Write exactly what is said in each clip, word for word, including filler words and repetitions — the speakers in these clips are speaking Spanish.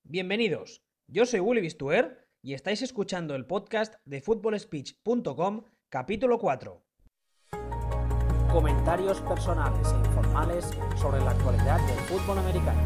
Bienvenidos, yo soy Willy Bistuer y estáis escuchando el podcast de football speech punto com, capítulo cuatro. Comentarios personales e informales sobre la actualidad del fútbol americano.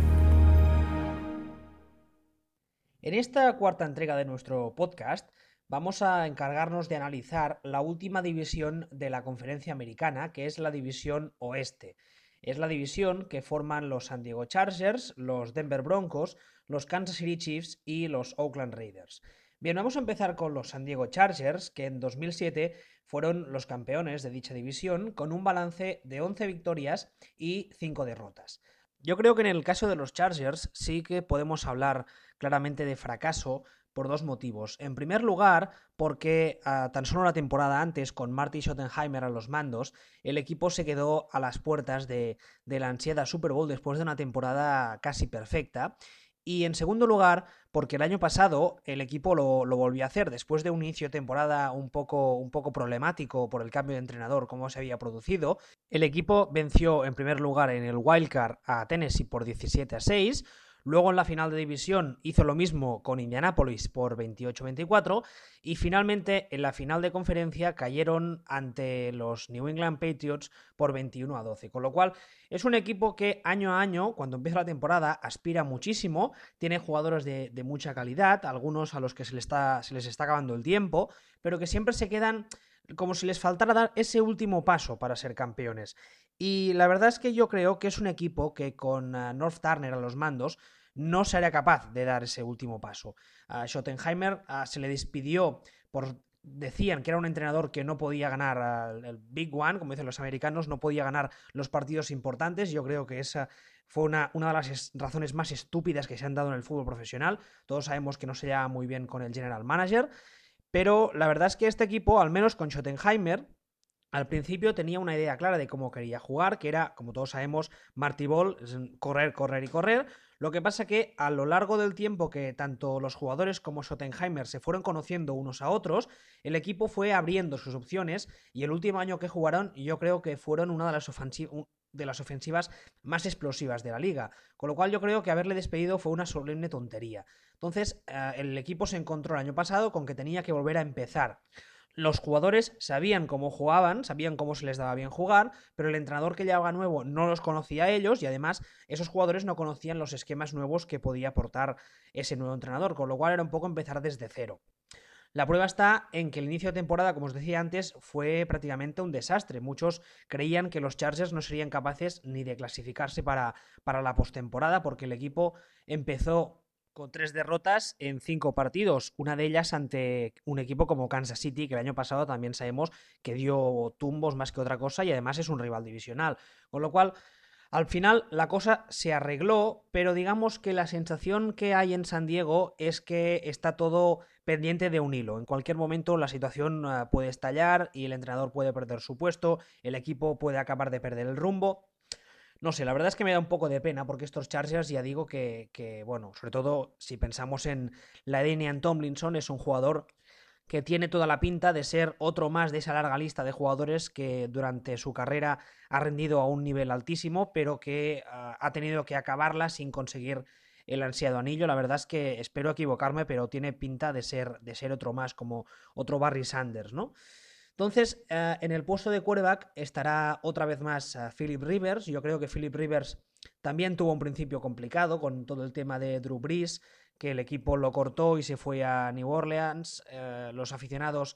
En esta cuarta entrega de nuestro podcast vamos a encargarnos de analizar la última división de la conferencia americana, que es la división oeste. Es la división que forman los San Diego Chargers, los Denver Broncos, los Kansas City Chiefs y los Oakland Raiders. Bien, vamos a empezar con los San Diego Chargers, que en dos mil siete fueron los campeones de dicha división con un balance de once victorias y cinco derrotas. Yo creo que en el caso de los Chargers sí que podemos hablar claramente de fracaso por dos motivos. En primer lugar, porque uh, tan solo una temporada antes, con Marty Schottenheimer a los mandos, el equipo se quedó a las puertas de, de la ansiada Super Bowl después de una temporada casi perfecta. Y en segundo lugar, porque el año pasado el equipo lo, lo volvió a hacer después de un inicio de temporada un poco, un poco problemático por el cambio de entrenador, como se había producido. El equipo venció en primer lugar en el Wildcard a Tennessee por diecisiete a seis. Luego en la final de división hizo lo mismo con Indianapolis por veintiocho a veinticuatro y finalmente en la final de conferencia cayeron ante los New England Patriots por veintiuno a doce, con lo cual es un equipo que año a año, cuando empieza la temporada, aspira muchísimo, tiene jugadores de, de mucha calidad, algunos a los que se les, está, se les está acabando el tiempo, pero que siempre se quedan como si les faltara dar ese último paso para ser campeones. Y la verdad es que yo creo que es un equipo que con uh, North Turner a los mandos no sería capaz de dar ese último paso. A Schottenheimer uh, se le despidió por... Decían que era un entrenador que no podía ganar uh, el Big One, como dicen los americanos, no podía ganar los partidos importantes. Yo creo que esa fue una, una de las razones más estúpidas que se han dado en el fútbol profesional. Todos sabemos que no se lleva muy bien con el general manager, pero la verdad es que este equipo, al menos con Schottenheimer, al principio tenía una idea clara de cómo quería jugar, que era, como todos sabemos, Marty Ball, correr, correr y correr. Lo que pasa que a lo largo del tiempo que tanto los jugadores como Schottenheimer se fueron conociendo unos a otros, el equipo fue abriendo sus opciones y el último año que jugaron yo creo que fueron una de las, ofensiv- de las ofensivas más explosivas de la liga. Con lo cual yo creo que haberle despedido fue una solemne tontería. Entonces eh, el equipo se encontró el año pasado con que tenía que volver a empezar. Los jugadores sabían cómo jugaban, sabían cómo se les daba bien jugar, pero el entrenador que llegaba nuevo no los conocía a ellos y además esos jugadores no conocían los esquemas nuevos que podía aportar ese nuevo entrenador, con lo cual era un poco empezar desde cero. La prueba está en que el inicio de temporada, como os decía antes, fue prácticamente un desastre. Muchos creían que los Chargers no serían capaces ni de clasificarse para, para la postemporada porque el equipo empezó con tres derrotas en cinco partidos, una de ellas ante un equipo como Kansas City, que el año pasado también sabemos que dio tumbos más que otra cosa y además es un rival divisional. Con lo cual, al final la cosa se arregló, pero digamos que la sensación que hay en San Diego es que está todo pendiente de un hilo. En cualquier momento la situación uh, puede estallar y el entrenador puede perder su puesto, el equipo puede acabar de perder el rumbo. No sé, la verdad es que me da un poco de pena porque estos Chargers ya digo que, que bueno, sobre todo si pensamos en la Damian Tomlinson, es un jugador que tiene toda la pinta de ser otro más de esa larga lista de jugadores que durante su carrera ha rendido a un nivel altísimo, pero que uh, ha tenido que acabarla sin conseguir el ansiado anillo. La verdad es que espero equivocarme, pero tiene pinta de ser, de ser otro más, como otro Barry Sanders, ¿no? Entonces, uh, en el puesto de quarterback estará otra vez más uh, Philip Rivers. Yo creo que Philip Rivers también tuvo un principio complicado con todo el tema de Drew Brees, que el equipo lo cortó y se fue a New Orleans. Uh, los aficionados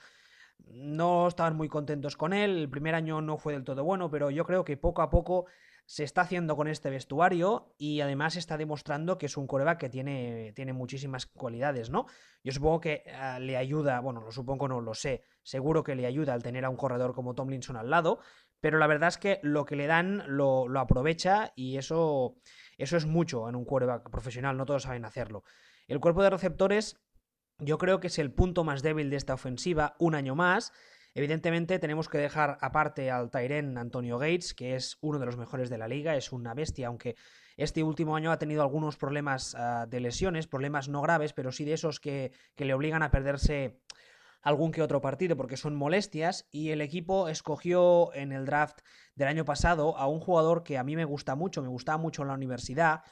no estaban muy contentos con él. El primer año no fue del todo bueno, pero yo creo que poco a poco se está haciendo con este vestuario y además está demostrando que es un quarterback que tiene, tiene muchísimas cualidades, ¿no? Yo supongo que uh, le ayuda, bueno, lo supongo, no lo sé, seguro que le ayuda al tener a un corredor como Tomlinson al lado, pero la verdad es que lo que le dan lo, lo aprovecha y eso, eso es mucho en un quarterback profesional, no todos saben hacerlo. El cuerpo de receptores yo creo que es el punto más débil de esta ofensiva un año más. Evidentemente tenemos que dejar aparte al tight end Antonio Gates, que es uno de los mejores de la liga, es una bestia, aunque este último año ha tenido algunos problemas uh, de lesiones, problemas no graves, pero sí de esos que, que le obligan a perderse algún que otro partido porque son molestias, y el equipo escogió en el draft del año pasado a un jugador que a mí me gusta mucho, me gustaba mucho en la universidad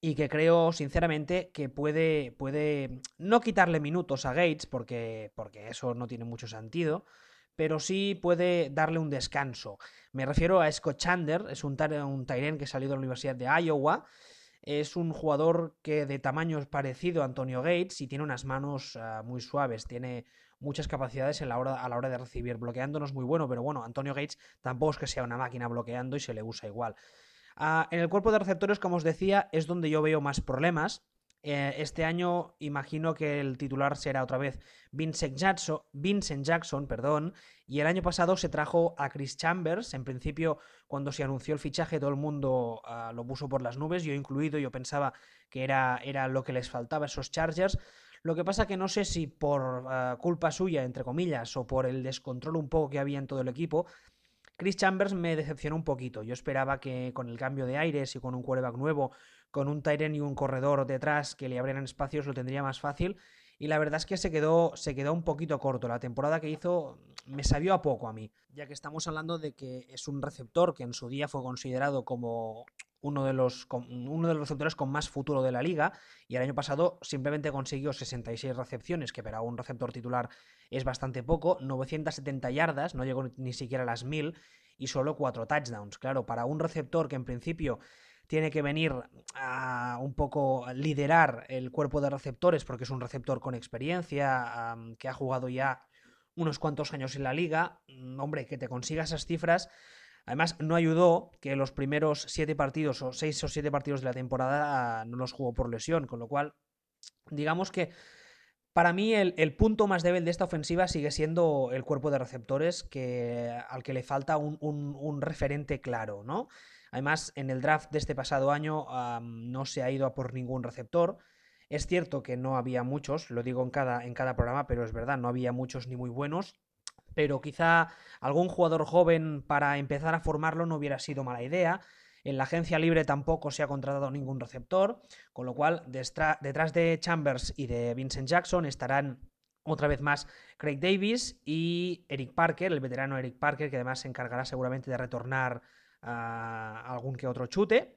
y que creo sinceramente que puede, puede no quitarle minutos a Gates, porque, porque eso no tiene mucho sentido, pero sí puede darle un descanso. Me refiero a Scott Chandler, es un, un Tyrant que salió de la Universidad de Iowa. Es un jugador que de tamaño es parecido a Antonio Gates y tiene unas manos uh, muy suaves, tiene muchas capacidades en la hora, a la hora de recibir. Bloqueando no es muy bueno, pero bueno, Antonio Gates tampoco es que sea una máquina bloqueando y se le usa igual. Uh, en el cuerpo de receptores, como os decía, es donde yo veo más problemas. Eh, este año imagino que el titular será otra vez Vincent Jackson, Vincent Jackson, perdón, y el año pasado se trajo a Chris Chambers. En principio, cuando se anunció el fichaje, todo el mundo uh, lo puso por las nubes, yo incluido. Yo pensaba que era, era lo que les faltaba a esos Chargers. Lo que pasa que no sé si por uh, culpa suya, entre comillas, o por el descontrol un poco que había en todo el equipo, Chris Chambers me decepcionó un poquito. Yo esperaba que con el cambio de aires y con un quarterback nuevo, con un tight end y un corredor detrás que le abrieran espacios, lo tendría más fácil. Y la verdad es que se quedó, se quedó un poquito corto. La temporada que hizo me sabió a poco a mí, ya que estamos hablando de que es un receptor que en su día fue considerado como uno de los, uno de los receptores con más futuro de la liga, y el año pasado simplemente consiguió sesenta y seis recepciones, que para un receptor titular es bastante poco, novecientas setenta yardas, no llegó ni siquiera a las mil, y solo cuatro touchdowns. Claro, para un receptor que en principio tiene que venir a un poco liderar el cuerpo de receptores, porque es un receptor con experiencia, um, que ha jugado ya unos cuantos años en la liga, hombre, que te consiga esas cifras. Además, no ayudó que los primeros siete partidos o seis o siete partidos de la temporada no los jugó por lesión, con lo cual, digamos que para mí el, el punto más débil de esta ofensiva sigue siendo el cuerpo de receptores, que, al que le falta un, un, un referente claro, ¿no? Además, en el draft de este pasado año um, no se ha ido a por ningún receptor. Es cierto que no había muchos, lo digo en cada, en cada programa, pero es verdad, no había muchos ni muy buenos. Pero quizá algún jugador joven para empezar a formarlo no hubiera sido mala idea. En la agencia libre tampoco se ha contratado ningún receptor, con lo cual detrás de Chambers y de Vincent Jackson estarán otra vez más Craig Davis y Eric Parker, el veterano Eric Parker, que además se encargará seguramente de retornar a algún que otro chute.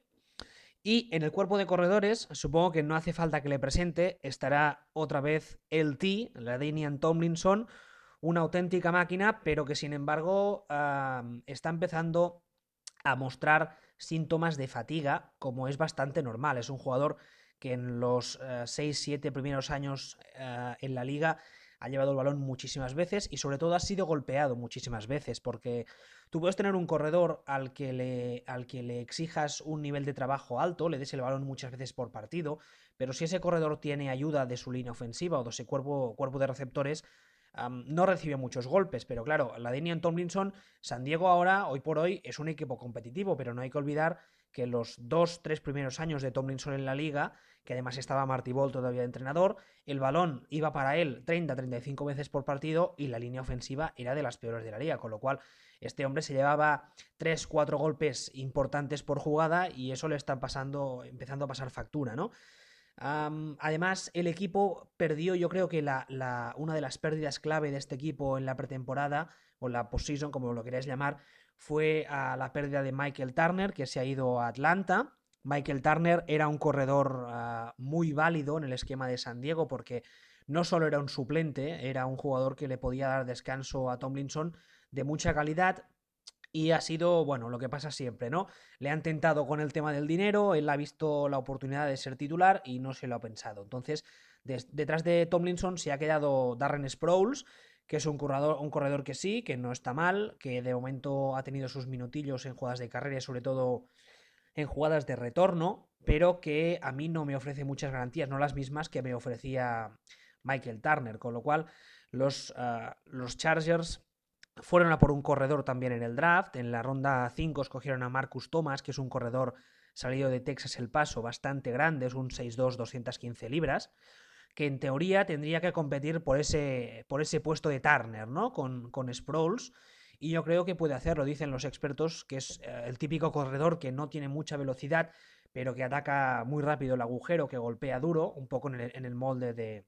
Y en el cuerpo de corredores, supongo que no hace falta que le presente, estará otra vez el T, LaDainian Tomlinson, una auténtica máquina, pero que sin embargo uh, está empezando a mostrar síntomas de fatiga, como es bastante normal. Es un jugador que en los seis siete primeros años uh, en la liga ha llevado el balón muchísimas veces y sobre todo ha sido golpeado muchísimas veces, porque tú puedes tener un corredor al que le, al que le exijas un nivel de trabajo alto, le des el balón muchas veces por partido, pero si ese corredor tiene ayuda de su línea ofensiva o de ese cuerpo, cuerpo de receptores, Um, no recibe muchos golpes, pero claro, la LaDainian Tomlinson, San Diego ahora, hoy por hoy, es un equipo competitivo, pero no hay que olvidar que los dos, tres primeros años de Tomlinson en la liga, que además estaba Marty Ball todavía de entrenador, el balón iba para él treinta a treinta y cinco veces por partido y la línea ofensiva era de las peores de la liga, con lo cual este hombre se llevaba tres cuatro golpes importantes por jugada y eso le está pasando, empezando a pasar factura, ¿no? Um, además, el equipo perdió, yo creo que la, la, una de las pérdidas clave de este equipo en la pretemporada, o la postseason, como lo queráis llamar, fue a la pérdida de Michael Turner, que se ha ido a Atlanta. Michael Turner era un corredor uh, muy válido en el esquema de San Diego, porque no solo era un suplente, era un jugador que le podía dar descanso a Tomlinson de mucha calidad. Y ha sido, bueno, lo que pasa siempre, ¿no? Le han tentado con el tema del dinero, él ha visto la oportunidad de ser titular y no se lo ha pensado. Entonces, des, detrás de Tomlinson se ha quedado Darren Sproles, que es un corredor, un corredor que sí, que no está mal, que de momento ha tenido sus minutillos en jugadas de carrera y sobre todo en jugadas de retorno, pero que a mí no me ofrece muchas garantías, no las mismas que me ofrecía Michael Turner, con lo cual los, uh, los Chargers fueron a por un corredor también en el draft. En la ronda cinco escogieron a Marcus Thomas, que es un corredor salido de Texas El Paso bastante grande, es un seis dos, doscientas quince libras, que en teoría tendría que competir por ese, por ese puesto de Turner, ¿no? Con, con Sproles. Y yo creo que puede hacerlo, dicen los expertos, que es el típico corredor que no tiene mucha velocidad, pero que ataca muy rápido el agujero, que golpea duro, un poco en el, en el molde de,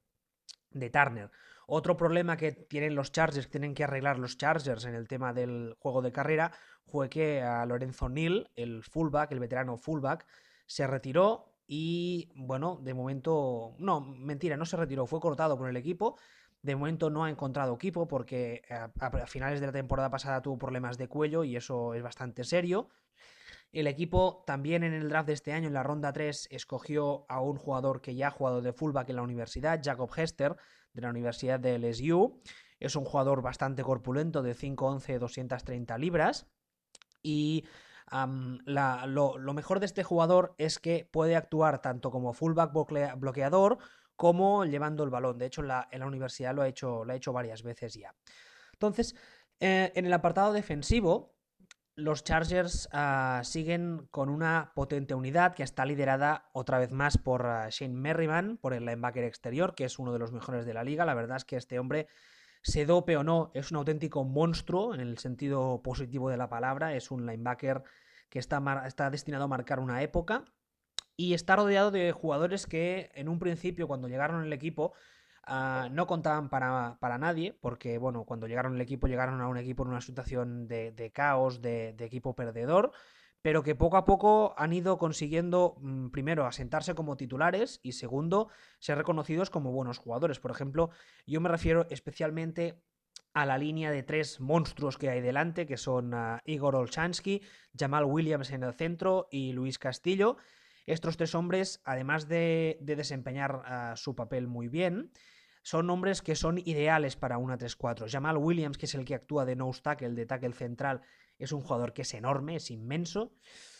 de Turner. Otro problema que tienen los Chargers, que tienen que arreglar los Chargers en el tema del juego de carrera, fue que a Lorenzo Neal, el fullback, el veterano fullback, se retiró y bueno, de momento, no, mentira, no se retiró, fue cortado por el equipo. De momento no ha encontrado equipo porque a, a finales de la temporada pasada tuvo problemas de cuello y eso es bastante serio. El equipo también en el draft de este año, en la ronda tres, escogió a un jugador que ya ha jugado de fullback en la universidad, Jacob Hester, de la Universidad de L S U. Es un jugador bastante corpulento, de cinco once, doscientas treinta libras. Y um, la, lo, lo, mejor de este jugador es que puede actuar tanto como fullback bloqueador como llevando el balón. De hecho, en la, en la universidad lo ha, hecho, lo ha hecho varias veces ya. Entonces, eh, en el apartado defensivo, los Chargers uh, siguen con una potente unidad que está liderada otra vez más por uh, Shane Merriman, por el linebacker exterior, que es uno de los mejores de la liga. La verdad es que este hombre, se dope o no, es un auténtico monstruo en el sentido positivo de la palabra. Es un linebacker que está, está destinado a marcar una época y está rodeado de jugadores que en un principio, cuando llegaron al equipo, Uh, no contaban para, para nadie, porque bueno, cuando llegaron al equipo, llegaron a un equipo en una situación de, de caos, de, de equipo perdedor, pero que poco a poco han ido consiguiendo, mmm, primero, asentarse como titulares y segundo, ser reconocidos como buenos jugadores. Por ejemplo, yo me refiero especialmente a la línea de tres monstruos que hay delante, que son uh, Igor Olshansky, Jamal Williams en el centro y Luis Castillo. Estos tres hombres, además de, de desempeñar uh, su papel muy bien, son hombres que son ideales para una tres cuatro. Jamal Williams, que es el que actúa de nose tackle, de tackle central, es un jugador que es enorme, es inmenso.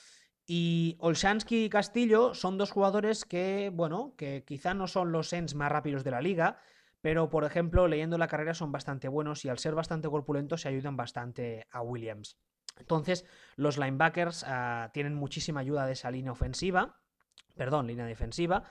Y Olshansky y Castillo son dos jugadores que, bueno, que quizá no son los ends más rápidos de la liga, pero, por ejemplo, leyendo la carrera son bastante buenos y al ser bastante corpulentos se ayudan bastante a Williams. Entonces, los linebackers uh, tienen muchísima ayuda de esa línea ofensiva, perdón, línea defensiva.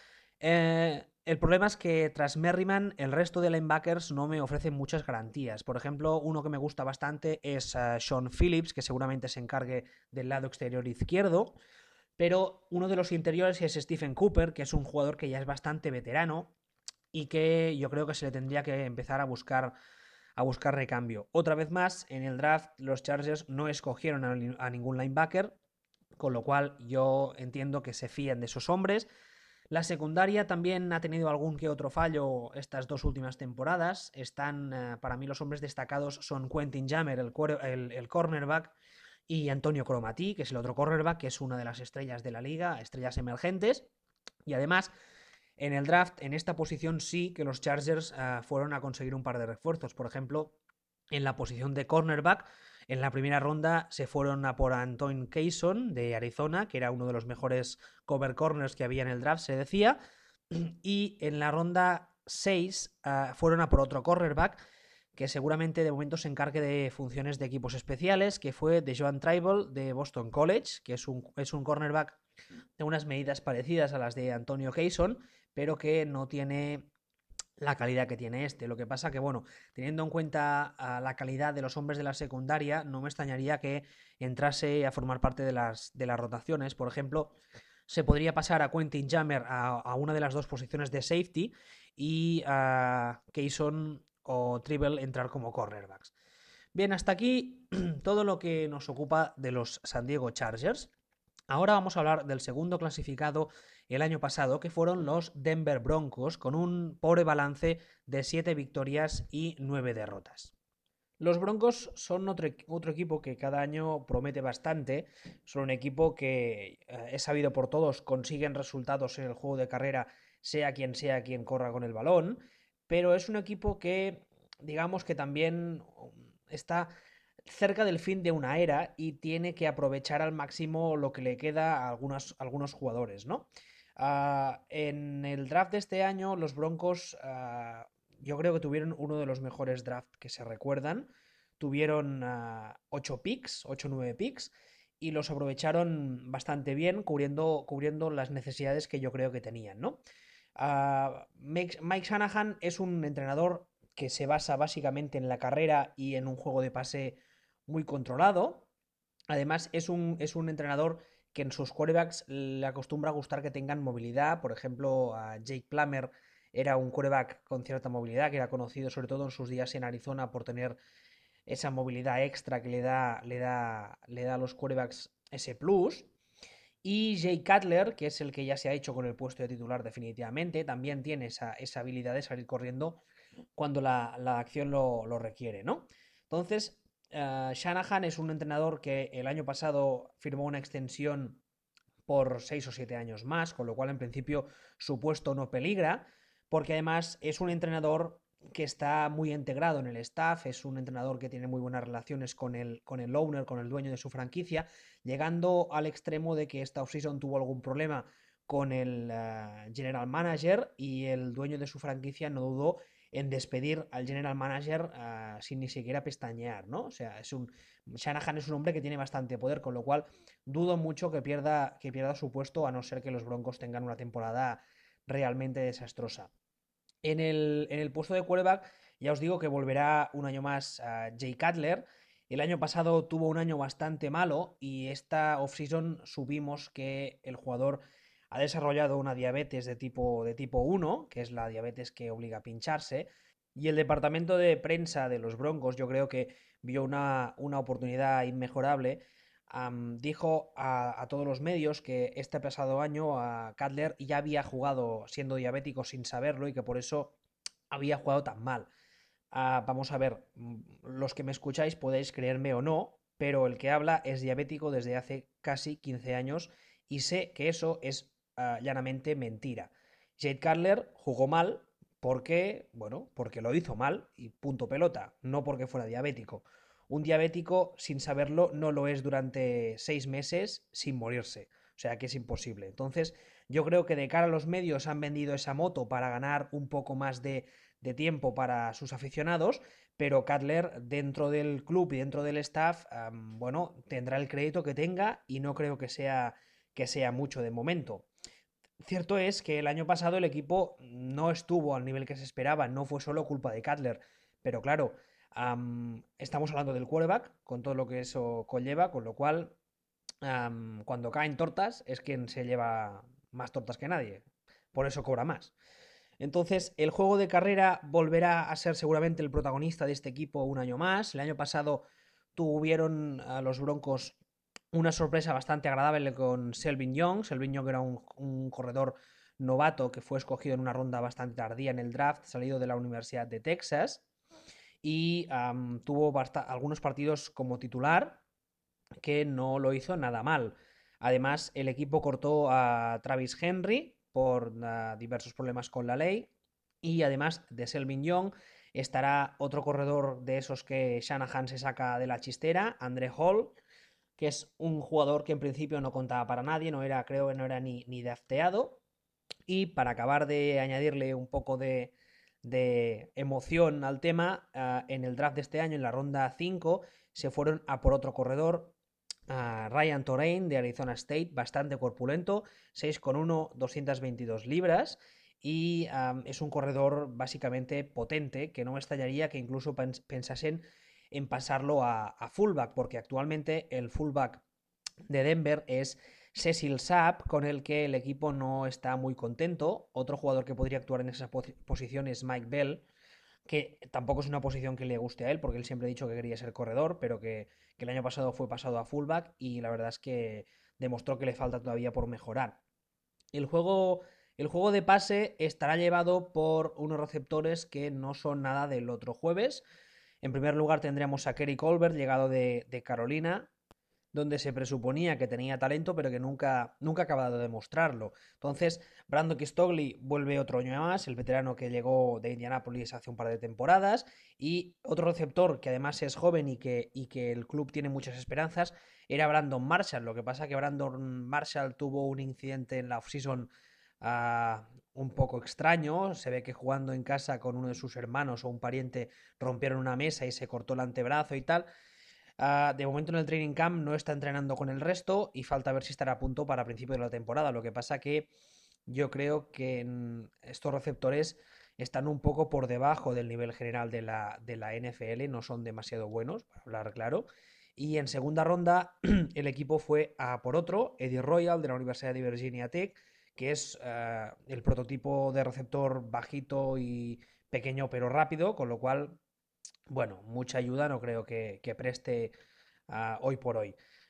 Eh, el problema es que tras Merriman el resto de linebackers no me ofrecen muchas garantías. Por ejemplo, uno que me gusta bastante es uh, Sean Phillips, que seguramente se encargue del lado exterior izquierdo, pero uno de los interiores es Stephen Cooper, que es un jugador que ya es bastante veterano y que yo creo que se le tendría que empezar a buscar a buscar recambio. Otra vez más, en el draft los Chargers no escogieron a, a ningún linebacker, con lo cual yo entiendo que se fían de esos hombres. La secundaria también ha tenido algún que otro fallo estas dos últimas temporadas. Están, eh, para mí, los hombres destacados son Quentin Jammer, el, el, el cornerback, y Antonio Cromatí, que es el otro cornerback, que es una de las estrellas de la liga, estrellas emergentes. Y además, en el draft, en esta posición sí que los Chargers uh, fueron a conseguir un par de refuerzos. Por ejemplo, en la posición de cornerback, en la primera ronda se fueron a por Antoine Cason de Arizona, que era uno de los mejores cover corners que había en el draft, se decía. Y en la ronda seis uh, fueron a por otro cornerback que seguramente de momento se encargue de funciones de equipos especiales, que fue de Joan Tribal de Boston College, que es un, es un cornerback de unas medidas parecidas a las de Antonio Cason, pero que no tiene la calidad que tiene este. Lo que pasa que, bueno, teniendo en cuenta uh, la calidad de los hombres de la secundaria, no me extrañaría que entrase a formar parte de las, de las rotaciones. Por ejemplo, se podría pasar a Quentin Jammer a, a una de las dos posiciones de safety y a uh, Cason o Tribble entrar como cornerbacks. Bien, hasta aquí todo lo que nos ocupa de los San Diego Chargers. Ahora vamos a hablar del segundo clasificado el año pasado, que fueron los Denver Broncos, con un pobre balance de siete victorias y nueve derrotas. Los Broncos son otro, otro, equipo que cada año promete bastante. Son un equipo que eh, es sabido por todos, consiguen resultados en el juego de carrera, sea quien sea quien corra con el balón. Pero es un equipo que, digamos que también está cerca del fin de una era y tiene que aprovechar al máximo lo que le queda a algunos, algunos jugadores, ¿no? Uh, en el draft de este año, los Broncos, uh, yo creo que tuvieron uno de los mejores drafts que se recuerdan. Tuvieron ocho uh, picks, ocho o nueve picks, y los aprovecharon bastante bien, cubriendo, cubriendo las necesidades que yo creo que tenían, ¿no? Uh, Mike, Mike Shanahan es un entrenador que se basa básicamente en la carrera y en un juego de pase muy controlado. Además, es un, es un entrenador que en sus quarterbacks le acostumbra a gustar que tengan movilidad. Por ejemplo, a Jake Plummer era un quarterback con cierta movilidad, que era conocido sobre todo en sus días en Arizona por tener esa movilidad extra que le da, le da, le da a los quarterbacks ese plus. Y Jay Cutler, que es el que ya se ha hecho con el puesto de titular definitivamente, también tiene esa, esa habilidad de salir corriendo cuando la, la acción lo, lo, requiere, ¿no? Entonces, uh, Shanahan es un entrenador que el año pasado firmó una extensión por seis o siete años más, con lo cual en principio su puesto no peligra, porque además es un entrenador que está muy integrado en el staff, es un entrenador que tiene muy buenas relaciones con el, con el owner, con el dueño de su franquicia, llegando al extremo de que esta offseason tuvo algún problema con el uh, general manager y el dueño de su franquicia no dudó en despedir al general manager uh, sin ni siquiera pestañear, ¿no? O sea, es un Shanahan es un hombre que tiene bastante poder, con lo cual dudo mucho que pierda, que pierda su puesto, a no ser que los Broncos tengan una temporada realmente desastrosa. En el, en el puesto de quarterback, ya os digo que volverá un año más a Jay Cutler. El año pasado tuvo un año bastante malo y esta offseason supimos que el jugador ha desarrollado una diabetes de tipo, de tipo uno, que es la diabetes que obliga a pincharse, y el departamento de prensa de los Broncos yo creo que vio una, una oportunidad inmejorable. Um, dijo a, a, todos los medios que este pasado año a Cutler ya había jugado siendo diabético sin saberlo y que por eso había jugado tan mal. Uh, vamos a ver, los que me escucháis podéis creerme o no, pero el que habla es diabético desde hace casi quince años y sé que eso es uh, llanamente mentira. Jade Cutler jugó mal porque, bueno, porque lo hizo mal y punto pelota, no porque fuera diabético. Un diabético, sin saberlo, no lo es durante seis meses sin morirse. O sea que es imposible. Entonces, yo creo que de cara a los medios han vendido esa moto para ganar un poco más de, de tiempo para sus aficionados, pero Cutler dentro del club y dentro del staff, um, bueno, tendrá el crédito que tenga y no creo que sea, que sea mucho de momento. Cierto es que el año pasado el equipo no estuvo al nivel que se esperaba, no fue solo culpa de Cutler, pero claro, um, estamos hablando del quarterback, con todo lo que eso conlleva, con lo cual, um, cuando caen tortas, es quien se lleva más tortas que nadie, por eso cobra más. Entonces, el juego de carrera volverá a ser seguramente el protagonista de este equipo un año más. El año pasado tuvieron a los Broncos una sorpresa bastante agradable con Selvin Young. Selvin Young era un, un, corredor novato que fue escogido en una ronda bastante tardía en el draft, salido de la Universidad de Texas. Y um, tuvo algunos partidos como titular que no lo hizo nada mal. Además, el equipo cortó a Travis Henry por uh, diversos problemas con la ley. Y además de Selvin Young, estará otro corredor de esos que Shanahan se saca de la chistera, Andre Hall, que es un jugador que en principio no contaba para nadie, no era, creo que no era ni, ni drafteado. Y para acabar de añadirle un poco de, de emoción al tema, uh, en el draft de este año, en la ronda cinco, se fueron a por otro corredor, uh, Ryan Torain de Arizona State, bastante corpulento, seis con uno, doscientas veintidós libras. Y um, es un corredor básicamente potente, que no me extrañaría que incluso pens pensasen en pasarlo a, a fullback, porque actualmente el fullback de Denver es Cecil Sapp, con el que el equipo no está muy contento. Otro jugador que podría actuar en esa posición es Mike Bell, que tampoco es una posición que le guste a él, porque él siempre ha dicho que quería ser corredor, pero que, que el año pasado fue pasado a fullback y la verdad es que demostró que le falta todavía por mejorar. El juego, el juego de pase estará llevado por unos receptores que no son nada del otro jueves. En primer lugar tendremos a Kerry Colbert, llegado de, de Carolina, donde se presuponía que tenía talento, pero que nunca, nunca ha acabado de demostrarlo. Entonces, Brandon Kistogli vuelve otro año más, el veterano que llegó de Indianapolis hace un par de temporadas, y otro receptor que además es joven y que, y que el club tiene muchas esperanzas, era Brandon Marshall. Lo que pasa es que Brandon Marshall tuvo un incidente en la offseason uh, un poco extraño. Se ve que jugando en casa con uno de sus hermanos o un pariente rompieron una mesa y se cortó el antebrazo y tal. Uh, de momento en el training camp no está entrenando con el resto y falta ver si estará a punto para principio de la temporada. Lo que pasa que yo creo que estos receptores están un poco por debajo del nivel general de la, de la N F L, no son demasiado buenos, para hablar claro. Y en segunda ronda el equipo fue a por otro, Eddie Royal de la Universidad de Virginia Tech, que es uh, el prototipo de receptor bajito y pequeño pero rápido, con lo cual bueno, mucha ayuda no creo que, que preste uh, hoy por hoy.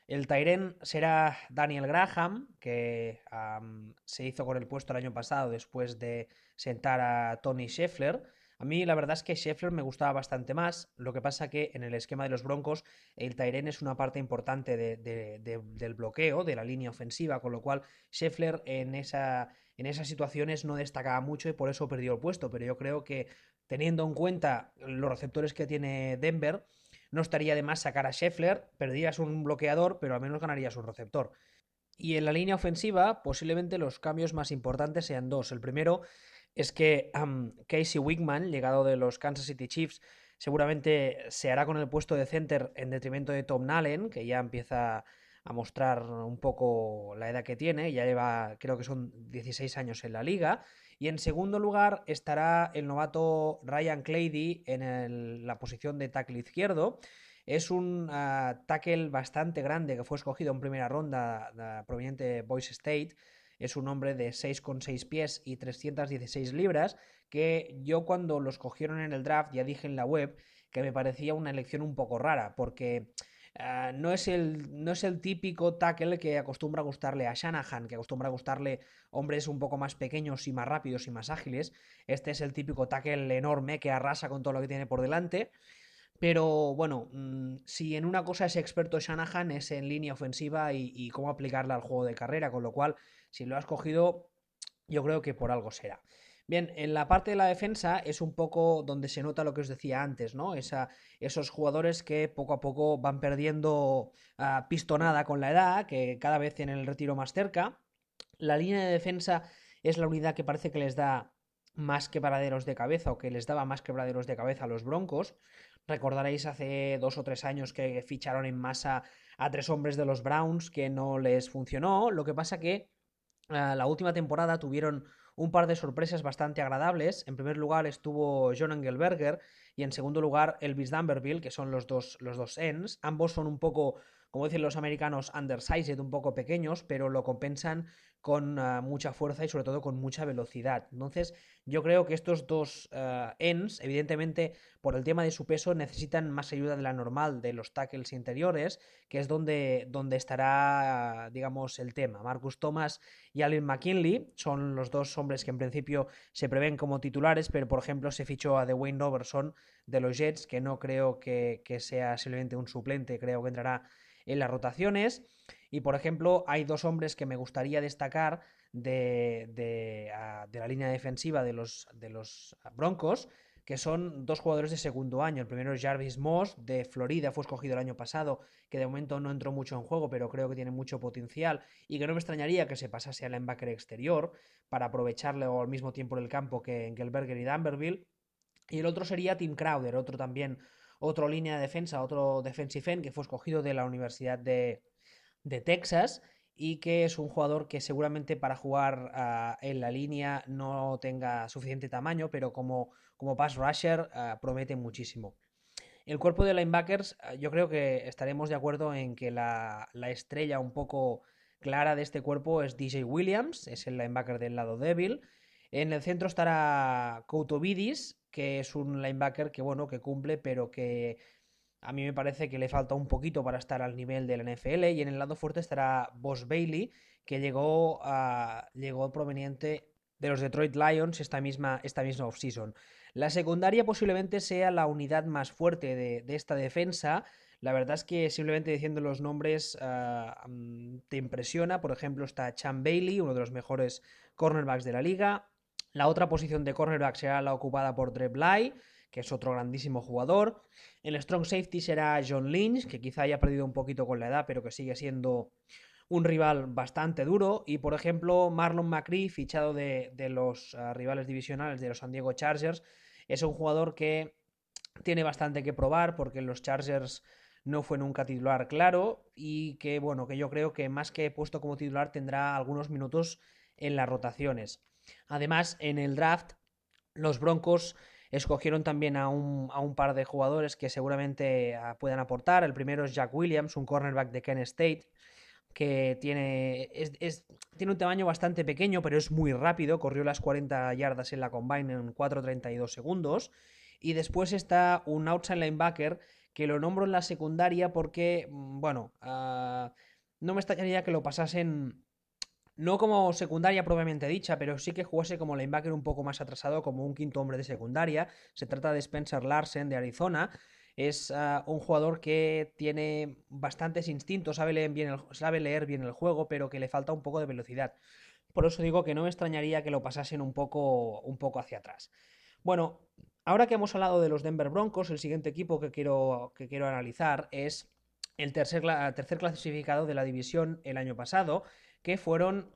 El tight end será Daniel Graham, que um, se hizo con el puesto el año pasado después de sentar a Tony Scheffler. A mí la verdad es que Scheffler me gustaba bastante más, lo que pasa que en el esquema de los Broncos el tight end es una parte importante de, de, de, del bloqueo, de la línea ofensiva, con lo cual Scheffler en, esa, en esas situaciones no destacaba mucho y por eso perdió el puesto, pero yo creo que teniendo en cuenta los receptores que tiene Denver, no estaría de más sacar a Scheffler, perderías un bloqueador, pero al menos ganarías un receptor. Y en la línea ofensiva, posiblemente los cambios más importantes sean dos. El primero es que um, Casey Wiegman, llegado de los Kansas City Chiefs, seguramente se hará con el puesto de center en detrimento de Tom Allen, que ya empieza a mostrar un poco la edad que tiene, ya lleva, creo que son dieciséis años en la liga. Y en segundo lugar estará el novato Ryan Clady en el, la posición de tackle izquierdo. Es un uh, tackle bastante grande que fue escogido en primera ronda uh, proveniente de Boise State. Es un hombre de seis coma seis pies y trescientas dieciséis libras que yo cuando lo escogieron en el draft ya dije en la web que me parecía una elección un poco rara porque uh, no, es el, no es el típico tackle que acostumbra a gustarle a Shanahan, que acostumbra a gustarle hombres un poco más pequeños y más rápidos y más ágiles. Este es el típico tackle enorme que arrasa con todo lo que tiene por delante. Pero bueno, mmm, si en una cosa es experto Shanahan es en línea ofensiva y, y, cómo aplicarla al juego de carrera, con lo cual, si lo has cogido, yo creo que por algo será. Bien, en la parte de la defensa es un poco donde se nota lo que os decía antes, ¿no? Esa, esos jugadores que poco a poco van perdiendo uh, pistonada con la edad, que cada vez tienen el retiro más cerca. La línea de defensa es la unidad que parece que les da más quebraderos de cabeza o que les daba más quebraderos de cabeza a los Broncos. Recordaréis hace dos o tres años que ficharon en masa a tres hombres de los Browns que no les funcionó. Lo que pasa que uh, la última temporada tuvieron un par de sorpresas bastante agradables. En primer lugar estuvo John Engelberger y en segundo lugar Elvis Dumberville, que son los dos, los dos ends. Ambos son un poco, como dicen los americanos, undersized, un poco pequeños, pero lo compensan con uh, mucha fuerza y sobre todo con mucha velocidad. Entonces yo creo que estos dos uh, ends, evidentemente por el tema de su peso, necesitan más ayuda de la normal de los tackles interiores, que es donde, donde estará, uh, digamos, el tema. Marcus Thomas y Alvin McKinley son los dos hombres que en principio se prevén como titulares, pero por ejemplo se fichó a Dwayne Robertson de los Jets, que no creo que, que sea simplemente un suplente, creo que entrará en las rotaciones. Y por ejemplo, hay dos hombres que me gustaría destacar de, de, uh, de la línea defensiva de los, de los Broncos, que son dos jugadores de segundo año. El primero es Jarvis Moss, de Florida, fue escogido el año pasado, que de momento no entró mucho en juego, pero creo que tiene mucho potencial y que no me extrañaría que se pasase al linebacker exterior para aprovecharle al mismo tiempo en el campo que Engelberger y Dumberville. Y el otro sería Tim Crowder, otro también, otro línea de defensa, otro defensive end que fue escogido de la Universidad de, de Texas y que es un jugador que seguramente para jugar uh, en la línea no tenga suficiente tamaño, pero como, como pass rusher uh, promete muchísimo. El cuerpo de linebackers, uh, yo creo que estaremos de acuerdo en que la, la estrella un poco clara de este cuerpo es D J Williams, es el linebacker del lado débil. En el centro estará Koutovidis, que es un linebacker que, bueno, que cumple, pero que a mí me parece que le falta un poquito para estar al nivel del N F L. Y en el lado fuerte estará Boss Bailey, que llegó, a, llegó proveniente de los Detroit Lions esta misma, esta misma offseason. La secundaria posiblemente sea la unidad más fuerte de, de esta defensa. La verdad es que simplemente diciendo los nombres uh, te impresiona. Por ejemplo, está Chan Bailey, uno de los mejores cornerbacks de la liga. La otra posición de cornerback será la ocupada por Dre Bly, que es otro grandísimo jugador. El strong safety será John Lynch, que quizá haya perdido un poquito con la edad, pero que sigue siendo un rival bastante duro. Y por ejemplo, Marlon McCree, fichado de, de los uh, rivales divisionales de los San Diego Chargers, es un jugador que tiene bastante que probar porque en los Chargers no fue nunca titular claro y que bueno, que yo creo que más que puesto como titular tendrá algunos minutos en las rotaciones. Además, en el draft, los Broncos escogieron también a un, a un par de jugadores que seguramente uh, puedan aportar. El primero es Jack Williams, un cornerback de Kent State, que tiene, es, es, tiene un tamaño bastante pequeño, pero es muy rápido. Corrió las cuarenta yardas en la combine en cuatro treinta y dos segundos. Y después está un outside linebacker que lo nombro en la secundaria porque, mm, bueno, uh, no me extrañaría que lo pasasen no como secundaria propiamente dicha, pero sí que jugase como linebacker un poco más atrasado, como un quinto hombre de secundaria. Se trata de Spencer Larsen de Arizona. Es uh, un jugador que tiene bastantes instintos, sabe leer, bien el, sabe leer bien el juego, pero que le falta un poco de velocidad. Por eso digo que no me extrañaría que lo pasasen un poco, un poco hacia atrás. Bueno, ahora que hemos hablado de los Denver Broncos, el siguiente equipo que quiero, que quiero analizar es el tercer, tercer clasificado de la división el año pasado, que fueron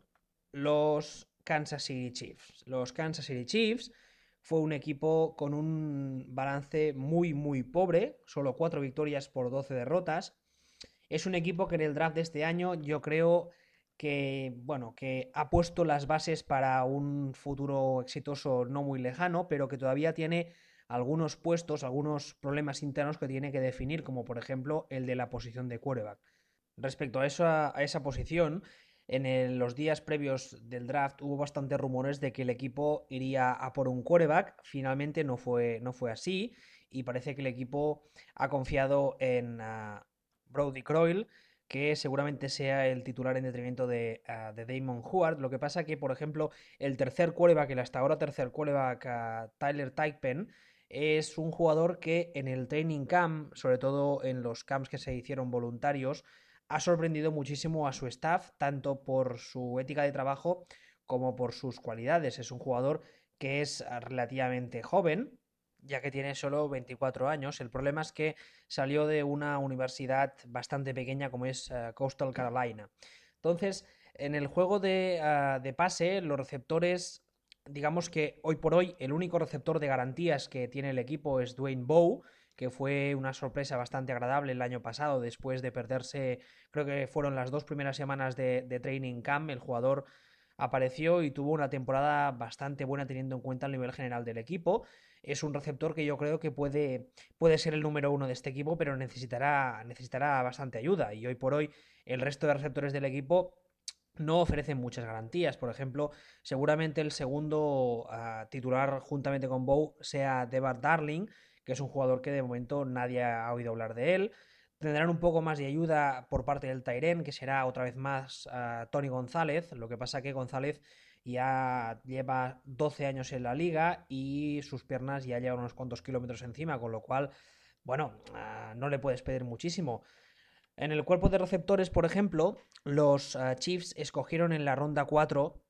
los Kansas City Chiefs. Los Kansas City Chiefs fue un equipo con un balance muy, muy pobre, solo cuatro victorias por doce derrotas. Es un equipo que en el draft de este año yo creo que, bueno, que ha puesto las bases para un futuro exitoso no muy lejano, pero que todavía tiene algunos puestos, algunos problemas internos que tiene que definir, como por ejemplo el de la posición de quarterback. Respecto a esa, a esa posición, en el, los días previos del draft hubo bastantes rumores de que el equipo iría a por un quarterback. Finalmente no fue, no fue así y parece que el equipo ha confiado en uh, Brody Croyle, que seguramente sea el titular en detrimento de, uh, de Damon Huard. Lo que pasa que, por ejemplo, el tercer quarterback, el hasta ahora tercer quarterback, uh, Tyler Thigpen, es un jugador que en el training camp, sobre todo en los camps que se hicieron voluntarios, ha sorprendido muchísimo a su staff, tanto por su ética de trabajo como por sus cualidades. Es un jugador que es relativamente joven, ya que tiene solo veinticuatro años. El problema es que salió de una universidad bastante pequeña como es uh, Coastal Carolina. Entonces, en el juego de, uh, de pase, los receptores, digamos que hoy por hoy el único receptor de garantías que tiene el equipo es Dwayne Bowe, que fue una sorpresa bastante agradable el año pasado después de perderse, creo que fueron las dos primeras semanas de, de training camp. El jugador apareció y tuvo una temporada bastante buena teniendo en cuenta el nivel general del equipo. Es un receptor que yo creo que puede, puede ser el número uno de este equipo, pero necesitará, necesitará bastante ayuda. Y hoy por hoy el resto de receptores del equipo no ofrecen muchas garantías. Por ejemplo, seguramente el segundo uh, titular juntamente con Bow sea Devar Darling, que es un jugador que de momento nadie ha oído hablar de él. Tendrán un poco más de ayuda por parte del Tyren, que será otra vez más uh, Tony González. Lo que pasa que González ya lleva doce años en la liga y sus piernas ya llevan unos cuantos kilómetros encima, con lo cual, bueno, uh, no le puedes pedir muchísimo. En el cuerpo de receptores, por ejemplo, los uh, Chiefs escogieron en la ronda cuatro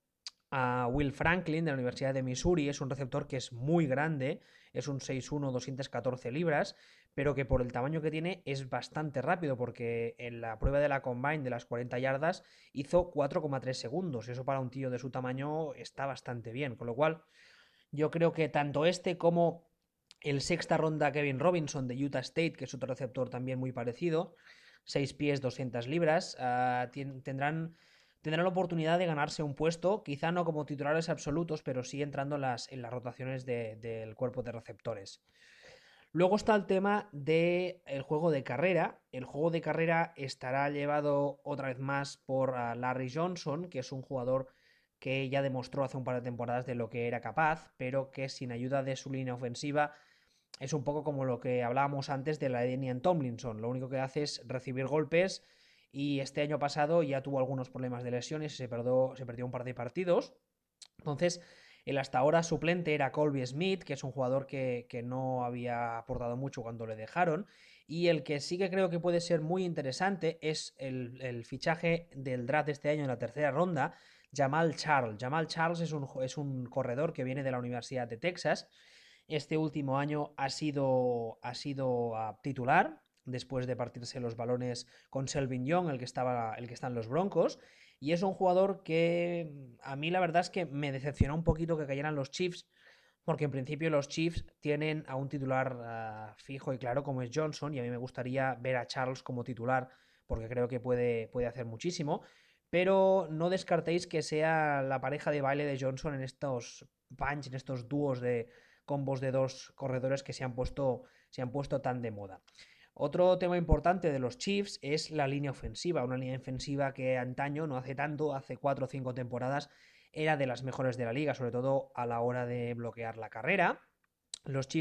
a Will Franklin de la Universidad de Missouri. Es un receptor que es muy grande, es un seis uno, doscientas catorce libras, pero que por el tamaño que tiene es bastante rápido, porque en la prueba de la Combine de las cuarenta yardas hizo cuatro coma tres segundos. Eso para un tío de su tamaño está bastante bien, con lo cual yo creo que tanto este como el sexta ronda Kevin Robinson de Utah State, que es otro receptor también muy parecido, seis pies, doscientas libras, uh, tendrán, tendrán la oportunidad de ganarse un puesto, quizá no como titulares absolutos, pero sí entrando en las, en las rotaciones de, del cuerpo de receptores. Luego está el tema del de juego de carrera. El juego de carrera estará llevado otra vez más por uh, Larry Johnson, que es un jugador que ya demostró hace un par de temporadas de lo que era capaz, pero que sin ayuda de su línea ofensiva es un poco como lo que hablábamos antes de la de Daniel Tomlinson. Lo único que hace es recibir golpes y este año pasado ya tuvo algunos problemas de lesiones y se perdió, se perdió un par de partidos. Entonces, el hasta ahora suplente era Colby Smith, que es un jugador que, que no había aportado mucho cuando le dejaron. Y el que sí que creo que puede ser muy interesante es el, el fichaje del draft de este año en la tercera ronda, Jamal Charles. Jamal Charles es un, es un corredor que viene de la Universidad de Texas. Este último año ha sido, ha sido uh, titular, después de partirse los balones con Selvin Young, el que, estaba, el que está en los Broncos. Y es un jugador que a mí la verdad es que me decepcionó un poquito que cayeran los Chiefs, porque en principio los Chiefs tienen a un titular uh, fijo y claro como es Johnson, y a mí me gustaría ver a Charles como titular, porque creo que puede, puede hacer muchísimo. Pero no descartéis que sea la pareja de baile de Johnson en estos punch, en estos dúos de combos de dos corredores que se han puesto, se han puesto tan de moda. Otro tema importante de los Chiefs es la línea ofensiva, una línea ofensiva que antaño, no hace tanto, hace cuatro o cinco temporadas, era de las mejores de la liga, sobre todo a la hora de bloquear la carrera. Los Chiefs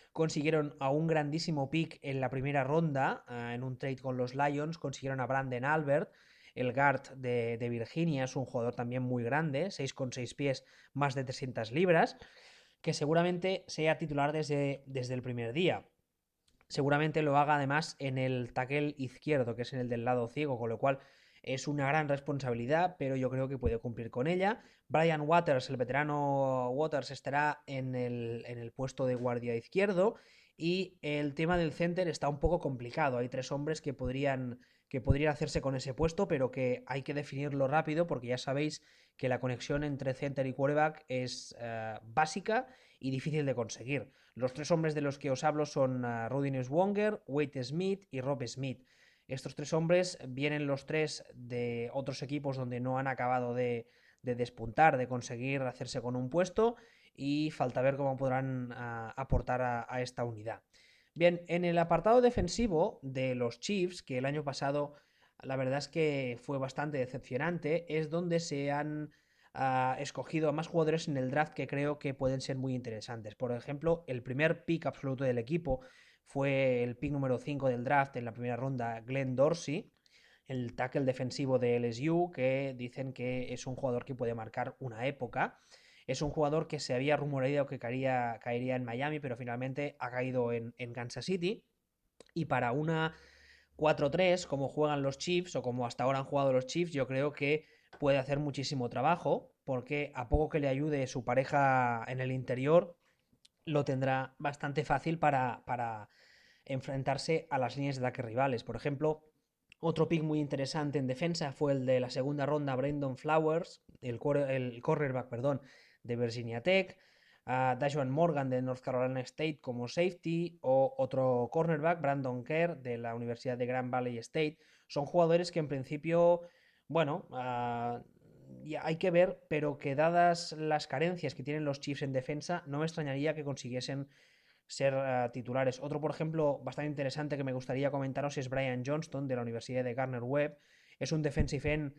consiguieron a un grandísimo pick en la primera ronda, uh, en un trade con los Lions, consiguieron a Branden Albert, el guard de, de Virginia, es un jugador también muy grande, seis coma seis pies, más de trescientas libras, que seguramente sea titular desde, desde el primer día. Seguramente lo haga además en el tackle izquierdo, que es en el del lado ciego, con lo cual es una gran responsabilidad, pero yo creo que puede cumplir con ella. Brian Waters, el veterano Waters, estará en el, en el puesto de guardia izquierdo. Y el tema del center está un poco complicado. Hay tres hombres que podrían, que podrían hacerse con ese puesto, pero que hay que definirlo rápido porque ya sabéis que la conexión entre center y quarterback es uh, básica y difícil de conseguir. Los tres hombres de los que os hablo son uh, Rudy Wonger, Wade Smith y Rob Smith. Estos tres hombres vienen los tres de otros equipos donde no han acabado de, de despuntar, de conseguir hacerse con un puesto, y falta ver cómo podrán uh, aportar a, a esta unidad. Bien, en el apartado defensivo de los Chiefs, que el año pasado la verdad es que fue bastante decepcionante, es donde se han uh, escogido a más jugadores en el draft que creo que pueden ser muy interesantes. Por ejemplo, el primer pick absoluto del equipo fue el pick número cinco del draft en la primera ronda, Glenn Dorsey, el tackle defensivo de L S U, que dicen que es un jugador que puede marcar una época. Es un jugador que se había rumoreado que caería, caería en Miami, pero finalmente ha caído en, en Kansas City. Y para una cuatro tres, como juegan los Chiefs, o como hasta ahora han jugado los Chiefs, yo creo que puede hacer muchísimo trabajo, porque a poco que le ayude su pareja en el interior, lo tendrá bastante fácil para, para enfrentarse a las líneas de ataque rivales. Por ejemplo, otro pick muy interesante en defensa fue el de la segunda ronda, Brandon Flowers, el, el cornerback, perdón, de Virginia Tech, a Dajuan Morgan de North Carolina State como safety, o otro cornerback, Brandon Kerr de la Universidad de Grand Valley State. Son jugadores que en principio, bueno, uh, ya hay que ver, pero que dadas las carencias que tienen los Chiefs en defensa, no me extrañaría que consiguiesen ser uh, titulares. Otro, por ejemplo, bastante interesante que me gustaría comentaros es Brian Johnston de la Universidad de Gardner-Webb. Es un defensive end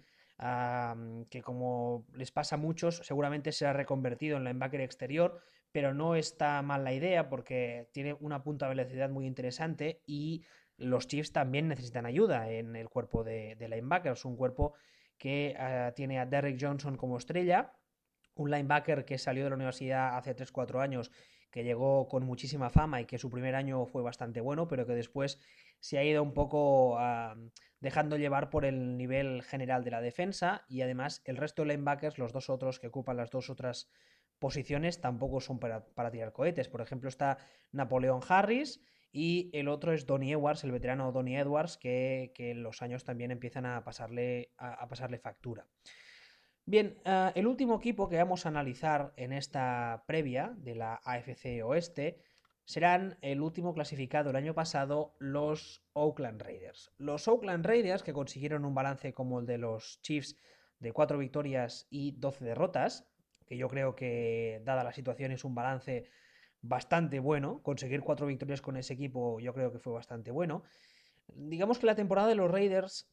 uh, que, como les pasa a muchos, seguramente será reconvertido en linebacker exterior, pero no está mal la idea porque tiene una punta de velocidad muy interesante, y los Chiefs también necesitan ayuda en el cuerpo de, de linebackers, un cuerpo que uh, tiene a Derrick Johnson como estrella, un linebacker que salió de la universidad hace tres cuatro años, que llegó con muchísima fama y que su primer año fue bastante bueno, pero que después se ha ido un poco uh, dejando llevar por el nivel general de la defensa, y además el resto de linebackers, los dos otros que ocupan las dos otras posiciones, tampoco son para, para tirar cohetes. Por ejemplo, está Napoleon Harris y el otro es Donnie Edwards, el veterano Donnie Edwards, que, que los años también empiezan a pasarle, a, a pasarle factura. Bien, uh, el último equipo que vamos a analizar en esta previa de la A F C Oeste serán el último clasificado el año pasado, los Oakland Raiders. Los Oakland Raiders, que consiguieron un balance como el de los Chiefs de cuatro victorias y doce derrotas, que yo creo que, dada la situación, es un balance bastante bueno. Conseguir cuatro victorias con ese equipo yo creo que fue bastante bueno. Digamos que la temporada de los Raiders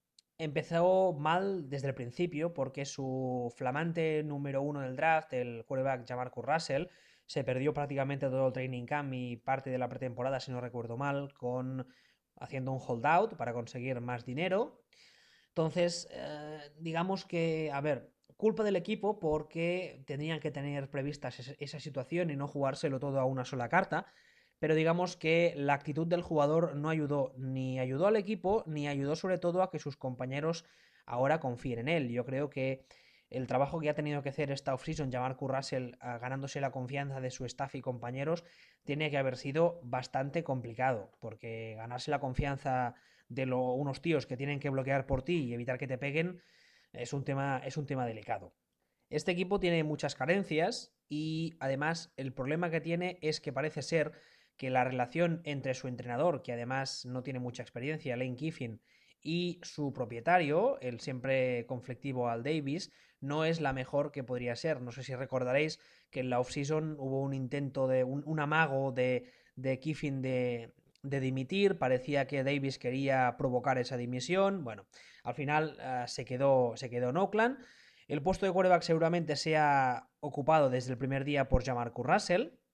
empezó mal desde el principio, porque su flamante número uno del draft, el quarterback Jamarcus Russell, se perdió prácticamente todo el training camp y parte de la pretemporada, si no recuerdo mal, con haciendo un holdout para conseguir más dinero. Entonces, eh, digamos que, a ver, culpa del equipo porque tenían que tener previstas esa situación y no jugárselo todo a una sola carta. Pero digamos que la actitud del jugador no ayudó, ni ayudó al equipo, ni ayudó sobre todo a que sus compañeros ahora confíen en él. Yo creo que el trabajo que ha tenido que hacer esta offseason, Jamarcus Russell, ganándose la confianza de su staff y compañeros, tiene que haber sido bastante complicado, porque ganarse la confianza de lo, unos tíos que tienen que bloquear por ti y evitar que te peguen es un tema, es un tema delicado. Este equipo tiene muchas carencias, y además el problema que tiene es que parece ser que la relación entre su entrenador, que además no tiene mucha experiencia, Lane Kiffin, y su propietario, el siempre conflictivo Al Davis, no es la mejor que podría ser. No sé si recordaréis que en la offseason hubo un intento de un, un amago de, de Kiffin de, de dimitir. Parecía que Davis quería provocar esa dimisión. Bueno, al final uh, se, quedó, se quedó en Oakland. El puesto de quarterback seguramente sea ocupado desde el primer día por Jamarcus Russell,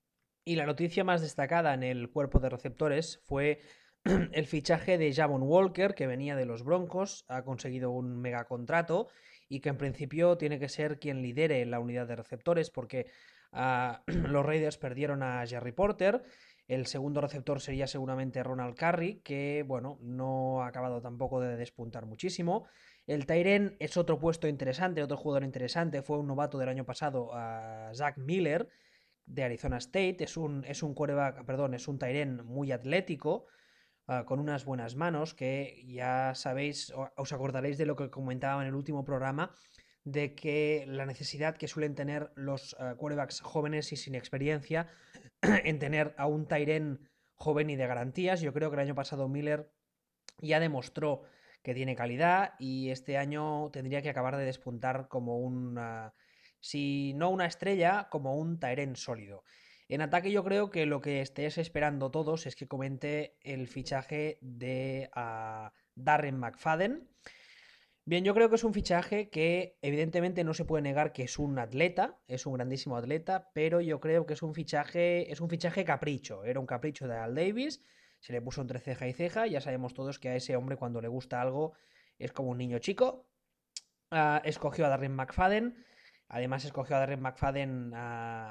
Y la noticia más destacada en el cuerpo de receptores fue el fichaje de Javon Walker, que venía de los Broncos, ha conseguido un megacontrato y que en principio tiene que ser quien lidere la unidad de receptores porque uh, los Raiders perdieron a Jerry Porter. El segundo receptor sería seguramente Ronald Curry, que bueno, no ha acabado tampoco de despuntar muchísimo. El tight end es otro puesto interesante, otro jugador interesante, fue un novato del año pasado, uh, Zach Miller, de Arizona State. Es un, es un quarterback, perdón, es un tight end muy atlético, uh, con unas buenas manos, que ya sabéis, os acordaréis de lo que comentaba en el último programa, de que la necesidad que suelen tener los uh, quarterbacks jóvenes y sin experiencia en tener a un tight end joven y de garantías. Yo creo que el año pasado Miller ya demostró que tiene calidad y este año tendría que acabar de despuntar como una, si no una estrella, como un tight end sólido. En ataque yo creo que lo que estéis esperando todos es que comente el fichaje de uh, Darren McFadden. Bien, yo creo que es un fichaje que evidentemente no se puede negar que es un atleta, es un grandísimo atleta, pero yo creo que es un fichaje, es un fichaje capricho. Era un capricho de Al Davis, se le puso entre ceja y ceja. Ya sabemos todos que a ese hombre cuando le gusta algo es como un niño chico. Uh, escogió a Darren McFadden, además escogió a Darren McFadden uh,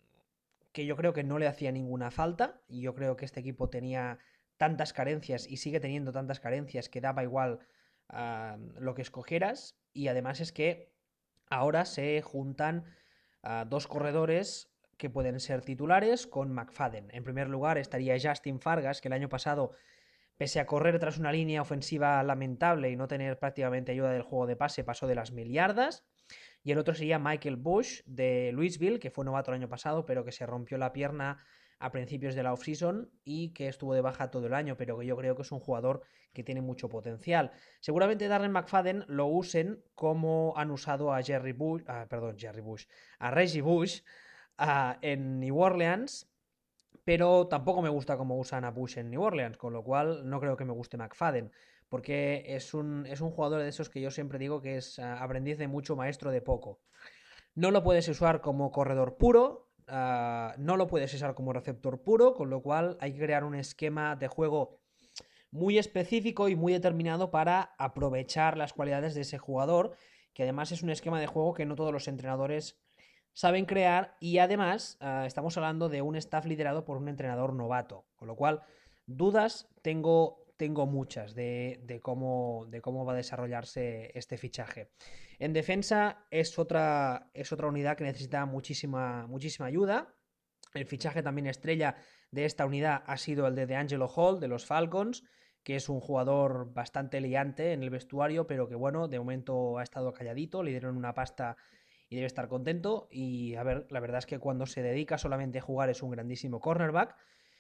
que yo creo que no le hacía ninguna falta, y yo creo que este equipo tenía tantas carencias y sigue teniendo tantas carencias que daba igual uh, lo que escogieras. Y además es que ahora se juntan uh, dos corredores que pueden ser titulares con McFadden. En primer lugar estaría Justin Fargas, que el año pasado, pese a correr tras una línea ofensiva lamentable y no tener prácticamente ayuda del juego de pase, pasó de las mil yardas. Y el otro sería Michael Bush de Louisville, que fue novato el año pasado, pero que se rompió la pierna a principios de la offseason y que estuvo de baja todo el año, pero que yo creo que es un jugador que tiene mucho potencial. Seguramente Darren McFadden lo usen como han usado a Jerry Bush, ah, perdón, Jerry Bush, a Reggie Bush ah, en New Orleans, pero tampoco me gusta cómo usan a Bush en New Orleans, con lo cual no creo que me guste McFadden, porque es un, es un jugador de esos que yo siempre digo que es uh, aprendiz de mucho, maestro de poco. No lo puedes usar como corredor puro, uh, no lo puedes usar como receptor puro, con lo cual hay que crear un esquema de juego muy específico y muy determinado para aprovechar las cualidades de ese jugador, que además es un esquema de juego que no todos los entrenadores saben crear, y además uh, estamos hablando de un staff liderado por un entrenador novato, con lo cual dudas tengo, tengo muchas de, de, cómo, de cómo va a desarrollarse este fichaje. En defensa es otra, es otra unidad que necesita muchísima, muchísima ayuda. El fichaje también estrella de esta unidad ha sido el de DeAngelo Hall de los Falcons, que es un jugador bastante liante en el vestuario, pero que bueno, de momento ha estado calladito, le dieron una pasta y debe estar contento. Y a ver, la verdad es que cuando se dedica solamente a jugar es un grandísimo cornerback.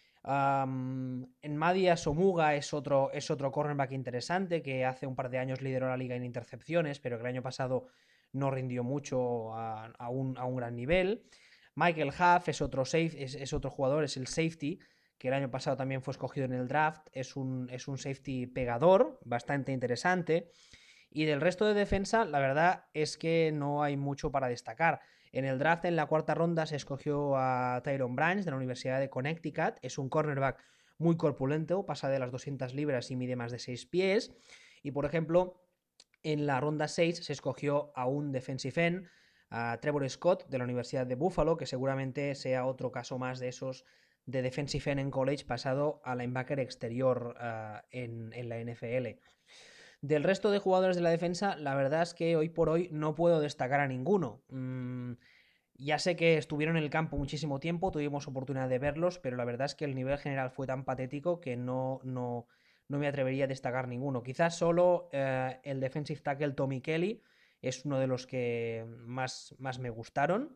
Um, en Madia Somuga es otro, es otro cornerback interesante que hace un par de años lideró la liga en intercepciones, pero que el año pasado no rindió mucho a, a, un, a un gran nivel. Michael Huff es otro, safe, es, es otro jugador, es el safety, que el año pasado también fue escogido en el draft. Es un, es un safety pegador, bastante interesante. Y del resto de defensa, la verdad es que no hay mucho para destacar. En el draft, en la cuarta ronda, se escogió a Tyron Branch de la Universidad de Connecticut. Es un cornerback muy corpulento, pasa de las doscientas libras y mide más de seis pies. Y por ejemplo, en la ronda seis se escogió a un defensive end, a Trevor Scott de la Universidad de Buffalo, que seguramente sea otro caso más de esos de defensive end en college pasado a linebacker exterior uh, en, en la N F L. Del resto de jugadores de la defensa, la verdad es que hoy por hoy no puedo destacar a ninguno. Mm, ya sé que estuvieron en el campo muchísimo tiempo, tuvimos oportunidad de verlos, pero la verdad es que el nivel general fue tan patético que no, no, no me atrevería a destacar ninguno. Quizás solo eh, el defensive tackle Tommy Kelly es uno de los que más, más me gustaron.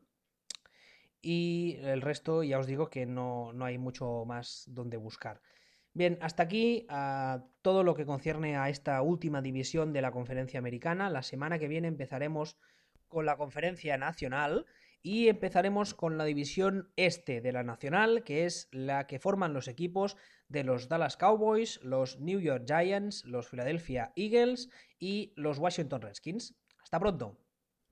Y el resto ya os digo que no, no hay mucho más donde buscar. Bien, hasta aquí uh, todo lo que concierne a esta última división de la Conferencia Americana. La semana que viene empezaremos con la Conferencia Nacional y empezaremos con la división este de la Nacional, que es la que forman los equipos de los Dallas Cowboys, los New York Giants, los Philadelphia Eagles y los Washington Redskins. Hasta pronto.